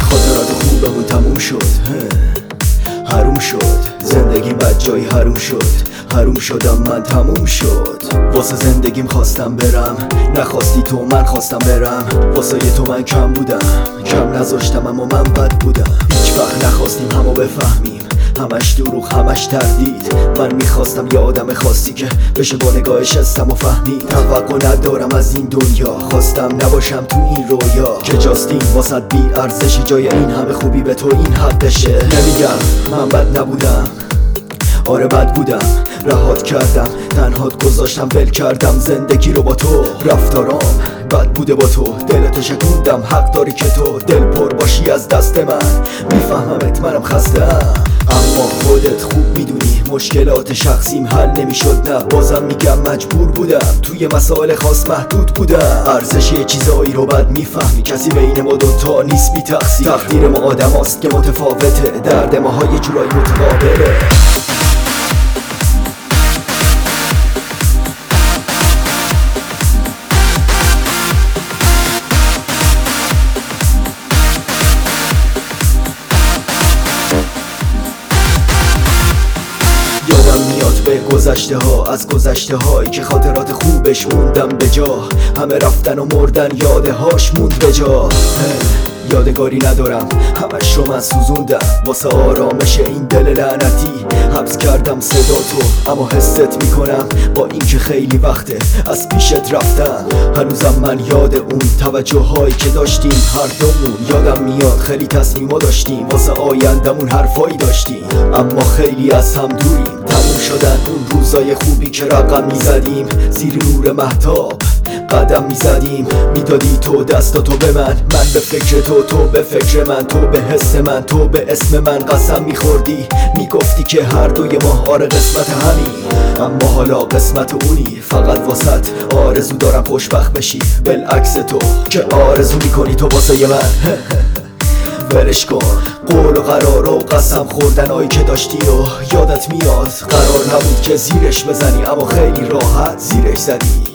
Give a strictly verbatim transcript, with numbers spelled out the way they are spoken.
خاطرات خوبمون تموم شد، حروم شد زندگی بد جایی حروم شد، حروم شدم من تموم شد. واسه زندگیم خواستم برم، نخواستی تو من خواستم برم. واسه تو من کم بودم، کم نذاشتم اما من بد بودم. هیچ وقت نخواستیم همو بفهمیم، همش دروغ همش تردید. من میخواستم یه آدم خاصی که بشه با نگاهش حسم و فهمید. توقع ندارم از این دنیا، خواستم نباشم تو این رویا که جاستین واسه بی ارزشی. جای این همه خوبی به تو این حقشه. نمیگم من بد نبودم، آره بد بودم، رهات کردم تنهات گذاشتم ول کردم زندگی رو با تو. رفتارام بد بوده با تو، دلتو شکوندم، حق داری که تو دل پر باشی از دست من. میفهممت منم خستم، اما خودت خوب میدونی مشکلات شخصیم حل نمیشد. نه بازم میگم مجبور بودم، توی مسائل خاص محدود بودم. ارزش یه چیزایی رو بد میفهمی، کسی بین ما دوتا نیست بی تقصیر. تقدیر ما آدم هاست که متفاوته، درد ما ها یه جورایی متقابله. یادم میاد به گذشته ها، از گذشته هایی که خاطرات خوبش موندم به جا. همه رفتن و مردن، یاده هاش موند به جا. یادگاری ندارم، همش رو من سوزوندم واسه آرامش این دل لعنتی. حبس کردم صدا تو اما حست میکنم با اینکه خیلی وقته از پیشت رفتم. هنوزم من یاد اون توجه هایی که داشتیم هر دومون. یادم میاد خیلی تصمیما داشتیم، واسه آیندمون حرفایی داشتیم، اما خیلی از هم دوریم. تموم شدن اون روزای خوبی که رقم میزدیم، زیر نور مهتاب قدم میزدیم. میدادی تو دستاتو به من، من به فکر تو، تو به فکر من، تو به حس من، تو به اسم من. قسم میخوردی میگفتی که هر دوی ما آره قسمت همین، اما حالا قسمت اونی. فقط واسط آرزو دارم خوشبخت بشی، بالعکس تو که آرزو میکنی تو واسه من. ولش کن قول و قرار و قسم خوردنایی که داشتی و یادت میاد. قرار نبود که زیرش بزنی اما خیلی راحت زیرش زدی.